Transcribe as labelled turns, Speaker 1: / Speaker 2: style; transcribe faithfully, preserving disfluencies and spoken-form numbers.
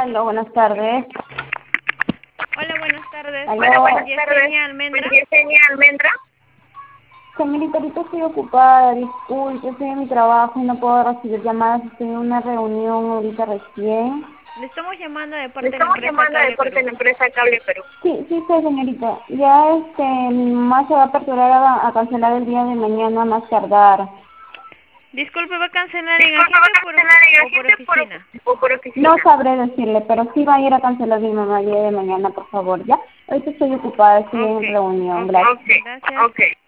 Speaker 1: Aló, buenas tardes.
Speaker 2: Hola, buenas tardes.
Speaker 1: Aló.
Speaker 2: Hola,
Speaker 1: Buenas
Speaker 2: Yesenia Almendra.
Speaker 1: Yesenia Almendra. Señorita, ahorita estoy ocupada, disculpe, estoy en mi trabajo y no puedo recibir llamadas, estoy en una reunión ahorita recién.
Speaker 2: Le estamos llamando de
Speaker 1: Le
Speaker 2: parte de la
Speaker 1: estamos
Speaker 2: empresa
Speaker 1: llamando de
Speaker 2: Cable
Speaker 1: parte de
Speaker 2: Perú.
Speaker 1: la empresa Cable Perú. Sí, sí sé, señorita. Ya este, mi mamá se va a aperturar a, a cancelar el día de mañana más tardar.
Speaker 2: Disculpe, ¿va a cancelar en
Speaker 1: Disculpe, ¿va
Speaker 2: agente
Speaker 1: a
Speaker 2: o por,
Speaker 1: cancelar
Speaker 2: ofi-
Speaker 1: en
Speaker 2: o por
Speaker 1: agente por,
Speaker 2: oficina?
Speaker 1: o por oficina? No sabré decirle, pero sí va a ir a cancelar mi mamá el día de mañana, por favor, ¿ya? Ahorita estoy ocupada, estoy
Speaker 2: Ok,
Speaker 1: en reunión,
Speaker 2: ok.
Speaker 1: gracias.
Speaker 2: Gracias.
Speaker 1: Ok, ok.